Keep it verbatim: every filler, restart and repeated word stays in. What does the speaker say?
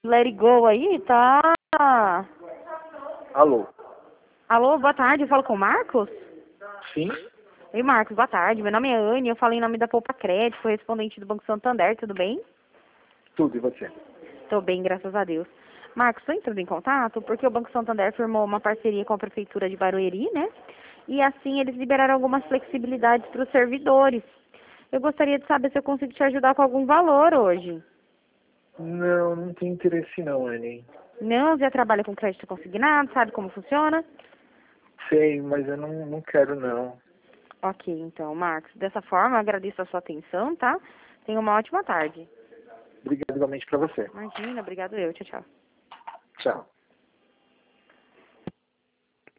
let it go aí, tá? Alô? Alô, boa tarde, eu falo com o Marcos? Sim? Oi, Marcos, boa tarde. Meu nome é Anne, eu falo em nome da Poupa Crédito, correspondente do Banco Santander, tudo bem? Tudo, e você? Tô bem, graças a Deus. Marcos, estou entrando em contato porque o Banco Santander firmou uma parceria com a Prefeitura de Barueri, né? E assim eles liberaram algumas flexibilidades para os servidores. Eu gostaria de saber se eu consigo te ajudar com algum valor hoje. Não, não tem interesse não, Anne. Não, já trabalha com crédito consignado, sabe como funciona? Sei, mas eu não, não quero não. Ok, então, Marcos, dessa forma, eu agradeço a sua atenção, tá? Tenha uma ótima tarde. Obrigado igualmente pra você. Imagina, obrigado eu. Tchau, tchau. Tchau.